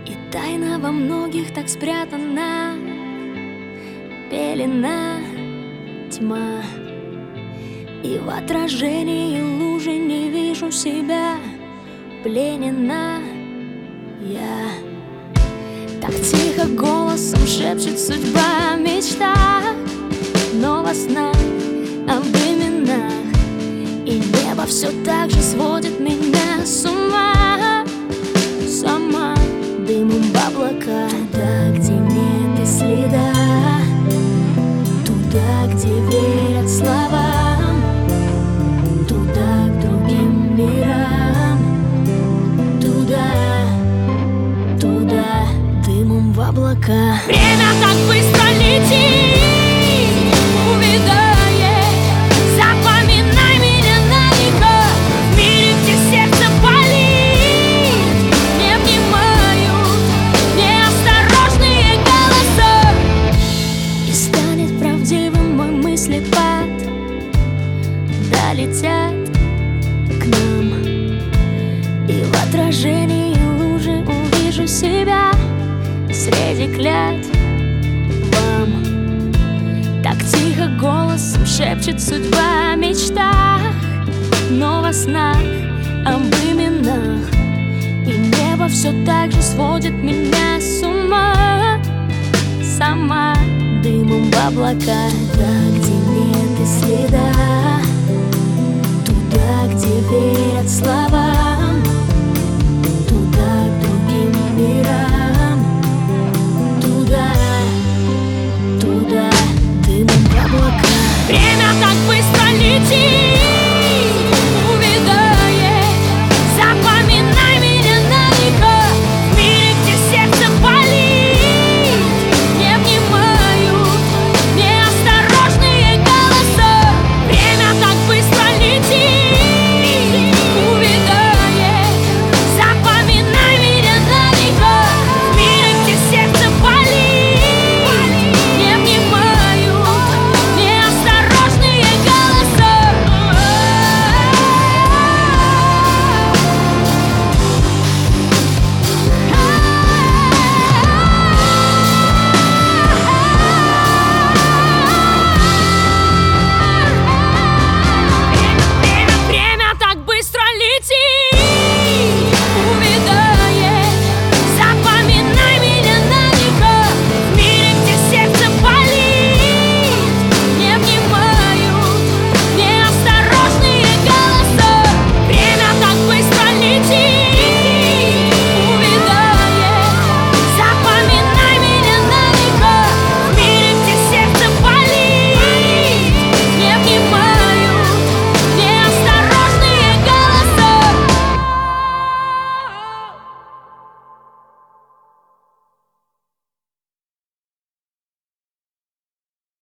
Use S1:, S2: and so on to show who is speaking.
S1: И тайна во многих так спрятана, пелена, тьма. И в отражении лужи не вижу себя, пленена я. Так тихо голосом шепчет судьба о мечтах, но во снах об именах. И небо все так же сводит меня с ума. Сама дымом в облака, туда, где нет и следа, туда, где верят словам, туда, к другим мирам, туда, туда, дымом в облака. Время так быстро летит, увядает. Запоминай меня навека, в мире, где сердце болит. Не внимают неосторожные голоса, и станет правдивым мой мыслепад. Долетят к нам, и в отражении лужи увижу себя среди клятв вам. Так тихо голосом шепчет судьба о мечтах, но во снах об именах. И небо все так же сводит меня с ума. Сама дымом в облака, туда, где нет и следа, туда, где верят слова.